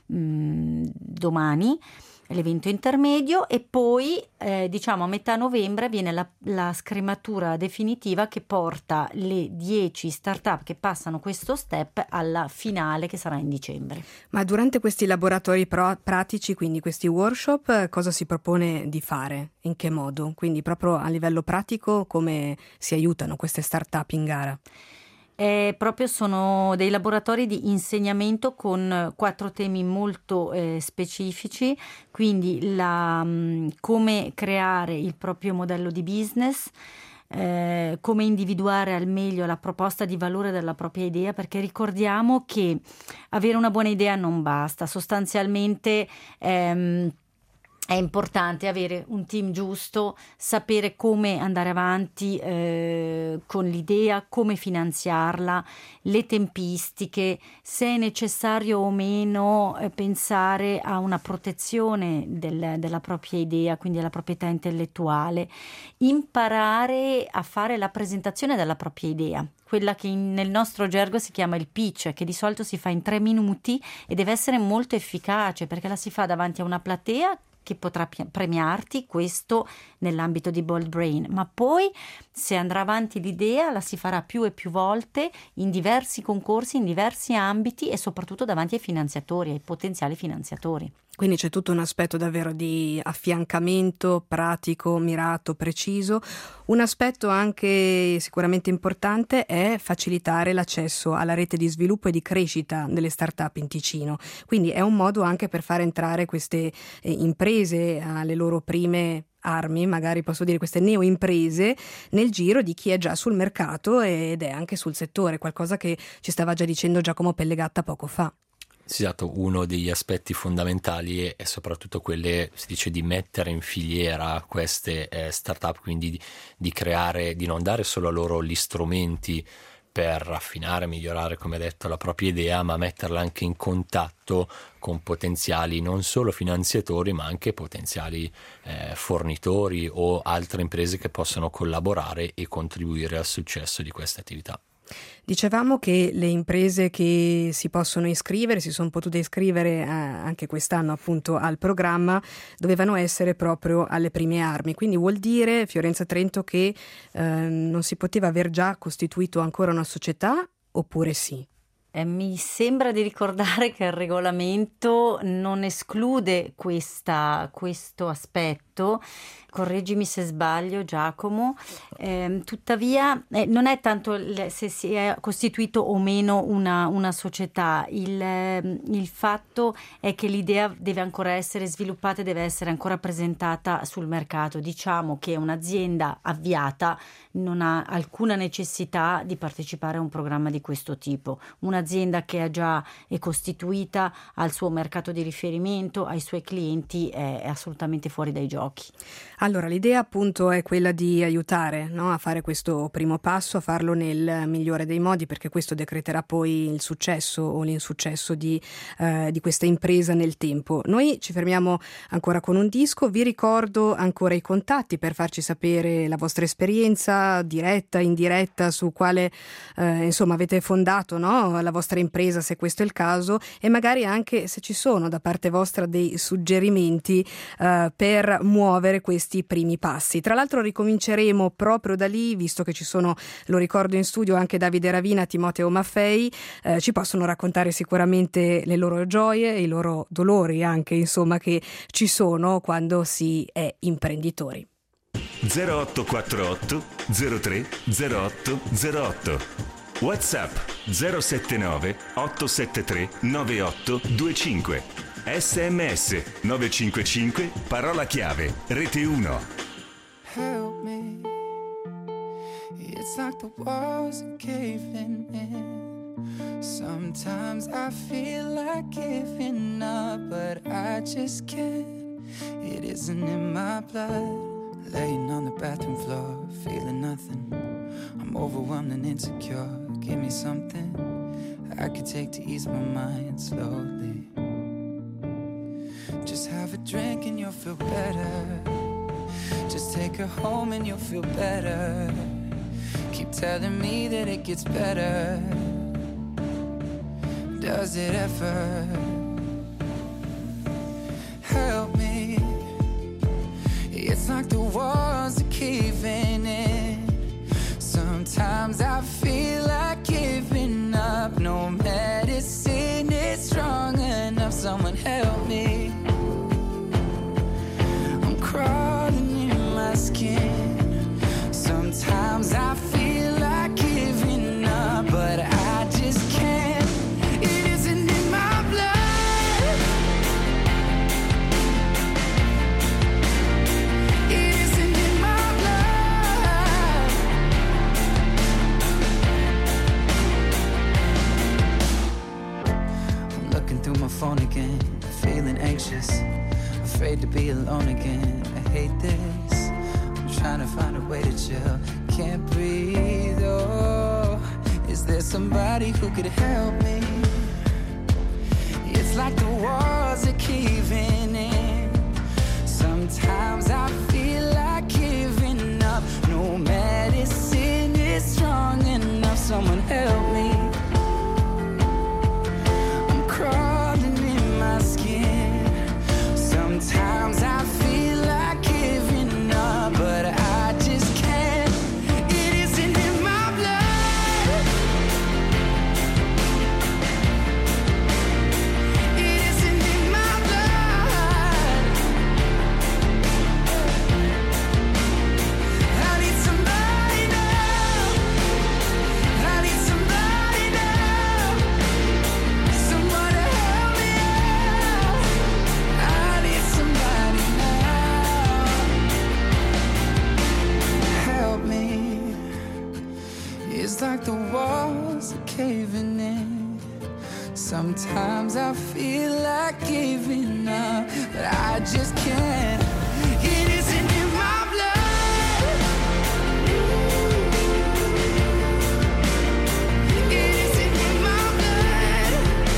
mh, domani, l'evento intermedio, e poi eh, diciamo a metà novembre viene la, la scrematura definitiva che porta le dieci start-up che passano questo step alla finale, che sarà in dicembre. Ma durante questi laboratori pro- pratici, quindi questi workshop, cosa si propone di fare? In che modo? Quindi proprio a livello pratico come si aiutano queste start-up in gara? Eh, proprio sono dei laboratori di insegnamento con quattro temi molto eh, specifici, quindi la, mh, come creare il proprio modello di business, eh, come individuare al meglio la proposta di valore della propria idea, perché ricordiamo che avere una buona idea non basta, sostanzialmente ehm, è importante avere un team giusto, sapere come andare avanti eh, con l'idea, come finanziarla, le tempistiche, se è necessario o meno eh, pensare a una protezione del, della propria idea, quindi alla proprietà intellettuale, imparare a fare la presentazione della propria idea, quella che in, nel nostro gergo si chiama il pitch, che di solito si fa in tre minuti e deve essere molto efficace, perché la si fa davanti a una platea che potrà premiarti, questo nell'ambito di Bold Brain, ma poi se andrà avanti l'idea la si farà più e più volte in diversi concorsi, in diversi ambiti e soprattutto davanti ai finanziatori, ai potenziali finanziatori. Quindi c'è tutto un aspetto davvero di affiancamento pratico, mirato, preciso. Un aspetto anche sicuramente importante è facilitare l'accesso alla rete di sviluppo e di crescita delle start-up in Ticino. Quindi è un modo anche per far entrare queste eh, imprese alle loro prime armi, magari posso dire queste neo-imprese, nel giro di chi è già sul mercato ed è anche sul settore, qualcosa che ci stava già dicendo Giacomo Pellegatta poco fa. Sì, esatto, uno degli aspetti fondamentali è soprattutto quelle, si dice, di mettere in filiera queste eh, start-up, quindi di, di creare, di non dare solo a loro gli strumenti per raffinare, migliorare, come detto, la propria idea, ma metterla anche in contatto con potenziali non solo finanziatori, ma anche potenziali eh, fornitori o altre imprese che possono collaborare e contribuire al successo di queste attività. Dicevamo che le imprese che si possono iscrivere, si sono potute iscrivere eh, anche quest'anno appunto al programma, dovevano essere proprio alle prime armi, quindi vuol dire, Fiorenza Trento, che eh, non si poteva aver già costituito ancora una società, oppure sì? Eh, mi sembra di ricordare che il regolamento non esclude questa, questo aspetto, correggimi se sbaglio Giacomo, eh, tuttavia eh, non è tanto il, se si è costituito o meno una, una società, il, eh, il fatto è che l'idea deve ancora essere sviluppata e deve essere ancora presentata sul mercato. Diciamo che un'azienda avviata non ha alcuna necessità di partecipare a un programma di questo tipo. Un'azienda che è già è costituita, ha il suo mercato di riferimento, ha i suoi clienti, è, è assolutamente fuori dai giochi. Allora, l'idea appunto è quella di aiutare, no, a fare questo primo passo, a farlo nel migliore dei modi, perché questo decreterà poi il successo o l'insuccesso di, eh, di questa impresa nel tempo. Noi ci fermiamo ancora con un disco, vi ricordo ancora i contatti per farci sapere la vostra esperienza diretta, indiretta, su quale eh, insomma avete fondato, no, la vostra impresa, se questo è il caso, e magari anche se ci sono da parte vostra dei suggerimenti eh, per muovere questi primi passi. Tra l'altro ricominceremo proprio da lì, visto che ci sono, lo ricordo in studio, anche Davide Ravina, Timoteo Maffei, eh, ci possono raccontare sicuramente le loro gioie e i loro dolori anche, insomma, che ci sono quando si è imprenditori. zero otto quattro otto zero tre zero otto zero otto WhatsApp zero sette nove otto sette tre nove otto due cinque S M S nove cinque cinque parola chiave rete uno. Help me. It's like the walls are caving in. Sometimes I feel like giving up, but I just can't. It isn't in my blood. Laying on the bathroom floor, feeling nothing. I'm overwhelmed and insecure. Give me something I could take to ease my mind slowly. Just have a drink and you'll feel better. Just take her home and you'll feel better. Keep telling me that it gets better. Does it ever? Help me. It's like the walls are caving in. Sometimes I feel like giving up. No medicine is strong enough. Someone help me. I'm crawling in my skin. Sometimes I feel like giving up, but I just can't. It isn't in my blood. It isn't in my blood. I'm looking through my phone again, feeling anxious, afraid to be alone again. I hate this. I'm trying to find a way to chill. Can't breathe. Oh, is there somebody who could help me? It's like the walls are caving in. Sometimes I feel like giving up. No medicine is strong enough. Someone help me. I'm crawling in my skin. Sometimes I I feel like giving up, but I just can't. It isn't in my blood. It isn't in my blood.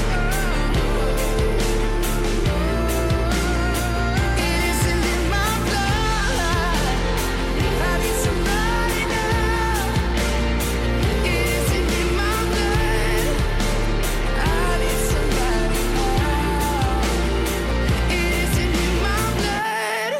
It isn't in my blood. I need somebody now. It isn't in my blood. I need somebody now. It isn't in my blood.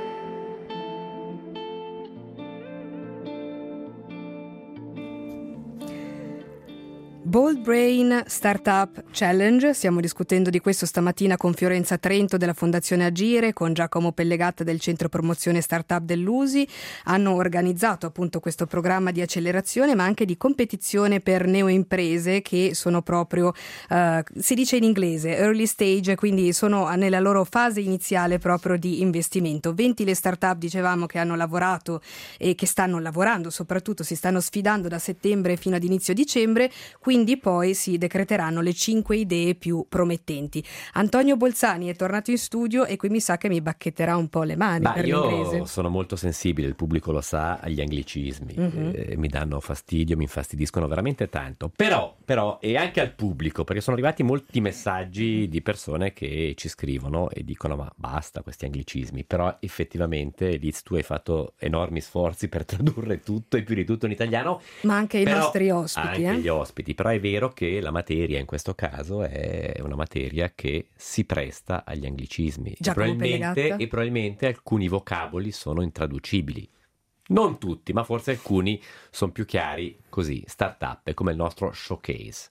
Bold Brain Startup Challenge, stiamo discutendo di questo stamattina con Fiorenza Trento della Fondazione Agire, con Giacomo Pellegatta del Centro Promozione Startup dell'U S I. Hanno organizzato appunto questo programma di accelerazione ma anche di competizione per neoimprese che sono proprio, uh, si dice in inglese, early stage, quindi sono nella loro fase iniziale proprio di investimento. venti le startup, dicevamo, che hanno lavorato e che stanno lavorando, soprattutto si stanno sfidando da settembre fino ad inizio dicembre, quindi poi si decreteranno le cinque idee più promettenti. Antonio Bolzani è tornato in studio e qui mi sa che mi bacchetterà un po' le mani. Ma per io l'inglese. sono molto sensibile, il pubblico lo sa, agli anglicismi. Mhm. Eh, mi danno fastidio, mi infastidiscono veramente tanto. Però, però, e anche al pubblico, perché sono arrivati molti messaggi di persone che ci scrivono e dicono ma basta questi anglicismi. Però effettivamente, Liz, tu hai fatto enormi sforzi per tradurre tutto e più di tutto in italiano. Ma anche Però- i nostri ospiti. Anche eh? gli ospiti, però è vero che la materia in questo caso è una materia che si presta agli anglicismi e Giacomo probabilmente, Pellegatta? e probabilmente alcuni vocaboli sono intraducibili. Non tutti, ma forse alcuni sono più chiari così. Startup è come il nostro showcase.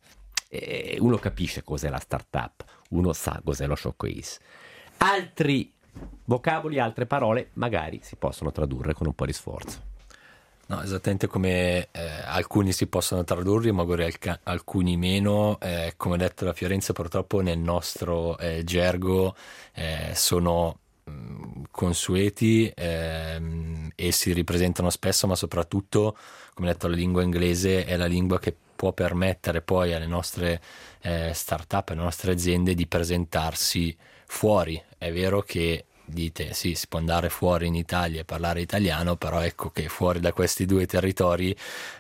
E uno capisce cos'è la startup, uno sa cos'è lo showcase. Altri vocaboli, altre parole magari si possono tradurre con un po' di sforzo. No, esattamente come eh, alcuni si possono tradurre, magari alca- alcuni meno. Eh, come detto da Fiorenza, purtroppo nel nostro eh, gergo eh, sono mh, consueti ehm, e si ripresentano spesso, ma soprattutto, come detto, la lingua inglese è la lingua che può permettere poi alle nostre eh, start-up, alle nostre aziende di presentarsi fuori. È vero che dite sì, si può andare fuori in Italia e parlare italiano, però ecco che fuori da questi due territori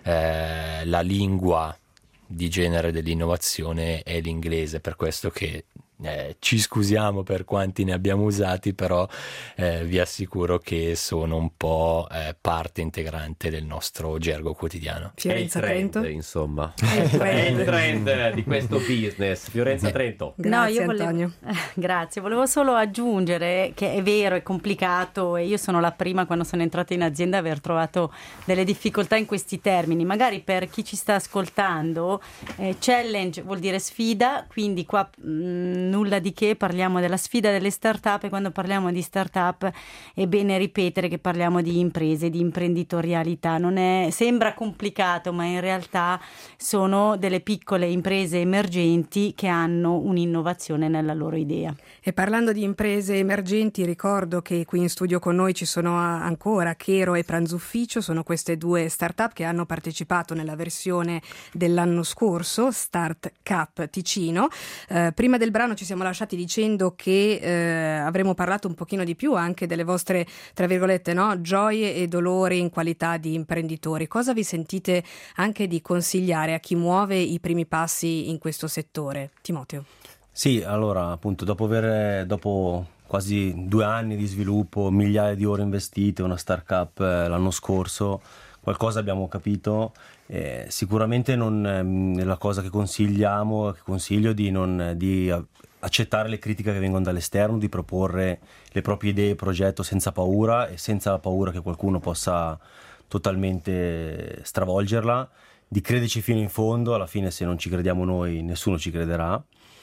eh, la lingua di genere dell'innovazione è l'inglese, per questo che eh, ci scusiamo per quanti ne abbiamo usati, però eh, vi assicuro che sono un po' eh, parte integrante del nostro gergo quotidiano. Fiorenza è il trend, Trento. insomma. È il trend. È il trend di questo business. Fiorenza Trento. Grazie, no, io volevo, Antonio. grazie, volevo solo aggiungere che è vero, è complicato e io sono la prima quando sono entrata in azienda a aver trovato delle difficoltà in questi termini. Magari per chi ci sta ascoltando, eh, challenge vuol dire sfida, quindi qua mh, nulla di che, parliamo della sfida delle start-up e quando parliamo di start-up è bene ripetere che parliamo di imprese, di imprenditorialità. Non è, sembra complicato, ma in realtà sono delle piccole imprese emergenti che hanno un'innovazione nella loro idea. E parlando di imprese emergenti, ricordo che qui in studio con noi ci sono ancora Chero e Pranzufficio, sono queste due start-up che hanno partecipato nella versione dell'anno scorso, Start Cup Ticino. Eh, prima del brano ci siamo lasciati dicendo che eh, avremmo parlato un pochino di più anche delle vostre, tra virgolette, no, gioie e dolori in qualità di imprenditori. Cosa vi sentite anche di consigliare a chi muove i primi passi in questo settore? Timoteo. Sì, allora appunto dopo aver dopo quasi due anni di sviluppo, migliaia di ore investite, una startup eh, l'anno scorso, qualcosa abbiamo capito. Eh, sicuramente non eh, la cosa che consigliamo, che consiglio di non di accettare le critiche che vengono dall'esterno, di proporre le proprie idee e progetto senza paura e senza la paura che qualcuno possa totalmente stravolgerla, di crederci fino in fondo. Alla fine, se non ci crediamo noi, nessuno ci crederà.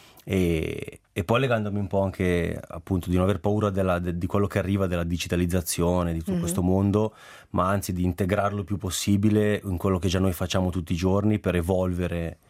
E, e poi legandomi un po' anche appunto di non aver paura della, de, di quello che arriva della digitalizzazione, di tutto mm-hmm. questo mondo, ma anzi di integrarlo il più possibile in quello che già noi facciamo tutti i giorni per evolvere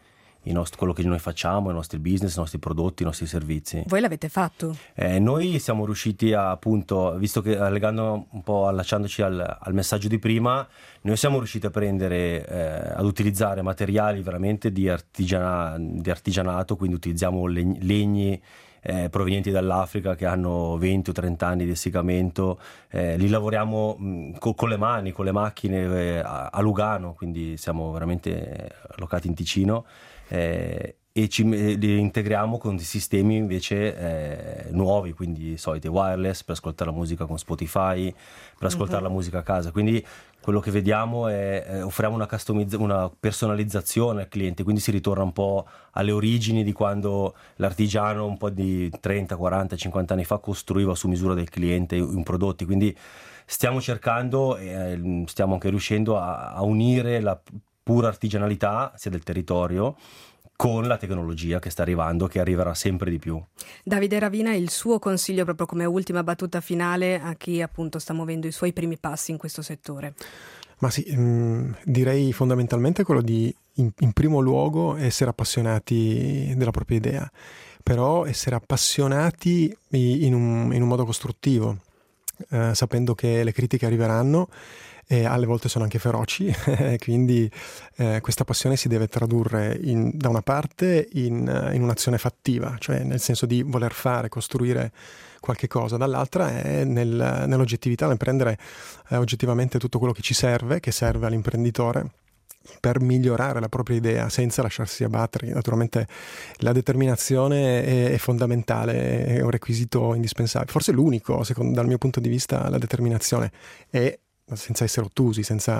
i nostri, quello che noi facciamo, i nostri business, i nostri prodotti, i nostri servizi. Voi l'avete fatto? Eh, noi siamo riusciti a, appunto, visto che legando un po', allacciandoci al, al messaggio di prima, noi siamo riusciti a prendere, eh, ad utilizzare materiali veramente di, artigiana, di artigianato, quindi utilizziamo legni, legni Eh, provenienti dall'Africa che hanno venti o trenta anni di essiccamento, eh, li lavoriamo mh, co- con le mani, con le macchine eh, a-, a Lugano, quindi siamo veramente allocati in Ticino, eh, e ci eh, li integriamo con dei sistemi invece eh, nuovi, quindi soliti wireless per ascoltare la musica con Spotify, per ascoltare uh-huh. la musica a casa, quindi quello che vediamo è eh, offriamo una, customizz- una personalizzazione al cliente, quindi si ritorna un po' alle origini di quando l'artigiano un po' di trenta, quaranta, cinquanta anni fa costruiva su misura del cliente un prodotti, quindi stiamo cercando e eh, stiamo anche riuscendo a, a unire la pura artigianalità sia del territorio con la tecnologia che sta arrivando, che arriverà sempre di più. Davide Ravina, il suo consiglio proprio come ultima battuta finale a chi appunto sta muovendo i suoi primi passi in questo settore? Ma sì, mh, direi fondamentalmente quello di in, in primo luogo essere appassionati della propria idea, però essere appassionati in un, in un modo costruttivo, eh, sapendo che le critiche arriveranno e alle volte sono anche feroci, quindi eh, questa passione si deve tradurre in, da una parte in, in un'azione fattiva, cioè nel senso di voler fare, costruire qualche cosa, dall'altra è nel, nell'oggettività, nel prendere eh, oggettivamente tutto quello che ci serve, che serve all'imprenditore per migliorare la propria idea senza lasciarsi abbattere. Naturalmente la determinazione è, è fondamentale, è un requisito indispensabile, forse l'unico, secondo, dal mio punto di vista, la determinazione è senza essere ottusi, senza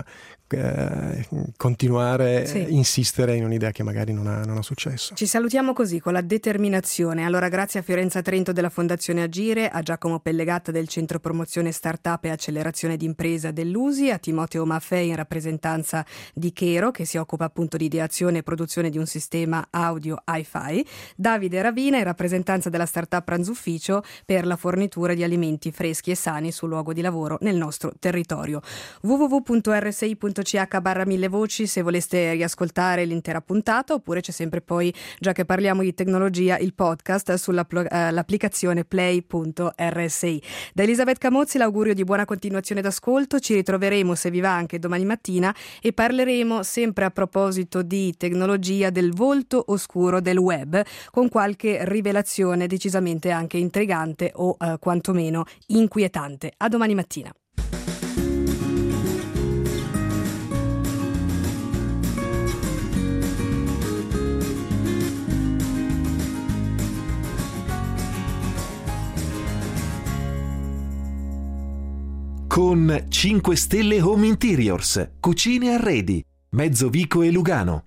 eh, continuare sì. a insistere in un'idea che magari non ha, non ha successo. Ci salutiamo così, con la determinazione. Allora grazie a Fiorenza Trento della Fondazione Agire, a Giacomo Pellegatta del Centro Promozione Startup e Accelerazione d'Impresa dell'U S I, a Timoteo Maffei in rappresentanza di Chero che si occupa appunto di ideazione e produzione di un sistema audio hi-fi, Davide Ravina in rappresentanza della startup Pranzufficio per la fornitura di alimenti freschi e sani sul luogo di lavoro nel nostro territorio. w w w punto r s i punto c h barra mille voci se voleste riascoltare l'intera puntata, oppure c'è sempre poi, già che parliamo di tecnologia, il podcast sull'applicazione uh, play punto r s i. Da Elisabeth Camozzi l'augurio di buona continuazione d'ascolto, ci ritroveremo se vi va anche domani mattina e parleremo sempre a proposito di tecnologia del volto oscuro del web, con qualche rivelazione decisamente anche intrigante o uh, quantomeno inquietante. A domani mattina. Con cinque Stelle Home Interiors, cucine e arredi, Mezzovico e Lugano.